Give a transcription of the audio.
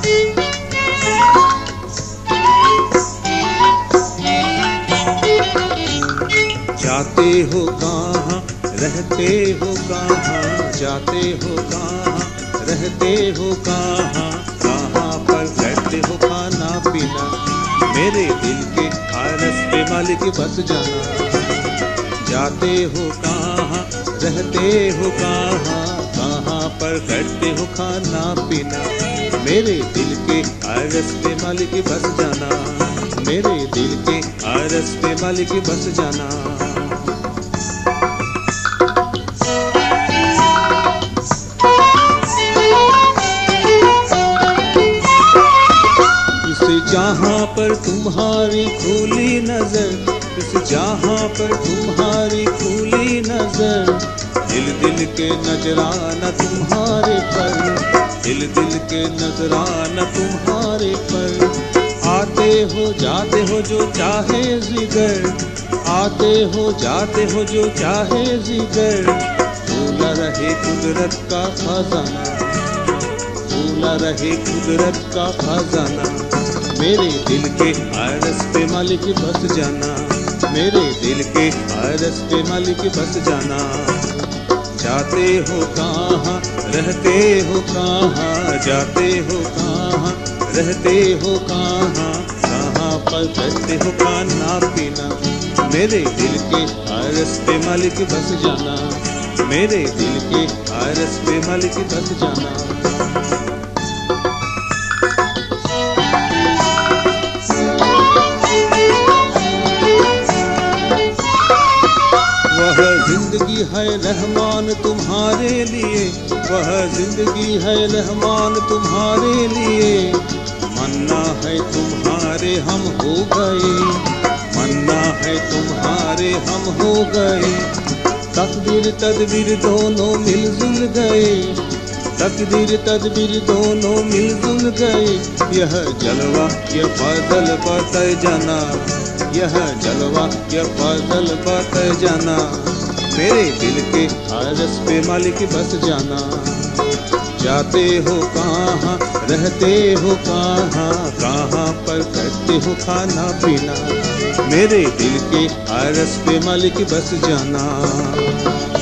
जाते हो कहाँ, रहते हो कहाँ, जाते हो कहाँ, रहते हो कहाँ, कहाँ पर बैठते हो खाना पीना, मेरे दिल के आरस पे मालिक बस जाना। जाते हो कहाँ, रहते हो कहाँ, कहाँ पर बैठते हो खाना पीना, मेरे दिल के आरस पे मालिक बस जाना, मेरे दिल के आरस पे मालिक बस जाना। जहाँ पर तुम्हारी खुली नजर, इस जहाँ पर तुम्हारी खुली नजर, दिल दिल के नजराना तुम्हारे पर, दिल दिल के नजराना तुम्हारे पर। आते हो जाते हो जो चाहे जिगर, आते हो जाते हो जो चाहे जिगर, भूला रहे कुदरत का खजाना, भूला रहे कुदरत का खजाना, मेरे दिल के आरस पे मालिक बस जाना, मेरे दिल के आरस पे मालिक बस जाना। जाते हो कहाँ, रहते हो कहाँ, जाते हो कहाँ, रहते हो कहाँ, कहाँ पर बैठते हो खाना पीना, मेरे दिल के आरस पे मालिक बस जाना, मेरे दिल के आरस पे मालिक बस जाना। वह जिंदगी है रहमान तुम्हारे लिए, वह जिंदगी है रहमान तुम्हारे लिए, मन्ना है तुम्हारे हम हो गए, मन्ना है तुम्हारे हम हो गए। तकदीर तदबीर दोनों मिलजुल गए, तकदीर तदबीर दोनों मिलजुल गए। यह जलवा ये फजल बत जाना, यह जलवा ये फजल बत जाना, मेरे दिल के आरस पे मालिक बस जाना। जाते हो कहाँ, रहते हो कहाँ, कहाँ पर करते हो खाना पीना, मेरे दिल के आरस पे मालिक बस जाना।